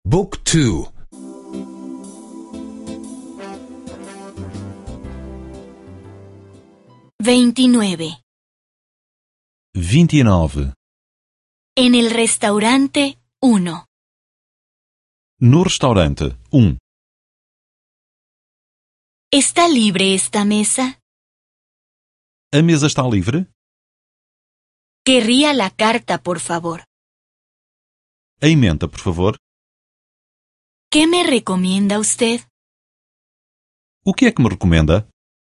Book 2. 29. 29. En el restaurante 1. No restaurante 1. ¿Está libre esta mesa? A mesa está livre? Querría la carta, por favor. A emenda, por favor. ¿Qué me recomienda usted? O que é que me recomenda?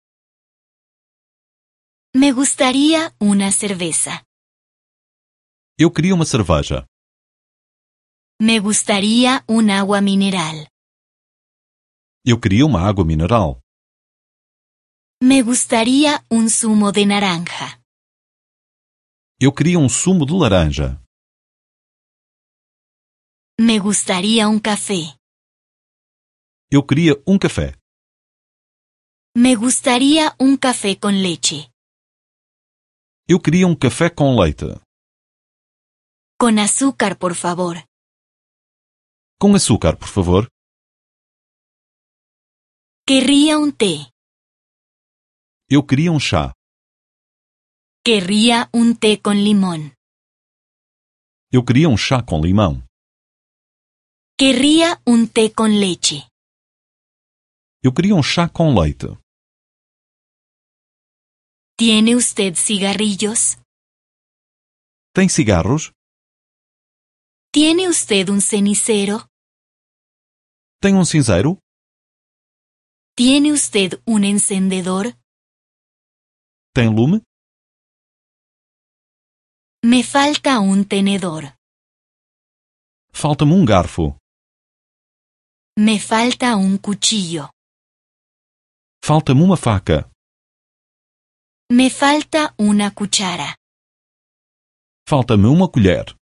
Me gustaría una cerveza. Eu queria uma cerveja. Me gustaría un agua mineral. Eu queria uma água mineral. Me gustaría un zumo de naranja. Eu queria um sumo de laranja. Me gustaría un café. Eu queria um café. Me gustaría un café con leche. Eu queria um café com leite. Con azúcar, por favor. Com açúcar, por favor. Querría un té. Eu queria um chá. Querría un té con limón. Eu queria um chá com limão. Querría un té con leche. Eu queria um chá com leite. ¿Tiene usted cigarrillos? Tem cigarros? ¿Tiene usted un cenicero? Tem um cinzeiro? ¿Tiene usted un encendedor? Tem lume? Me falta un tenedor. Falta-me um garfo. Me falta un cuchillo. Falta-me uma faca. Me falta una cuchara. Falta-me uma colher.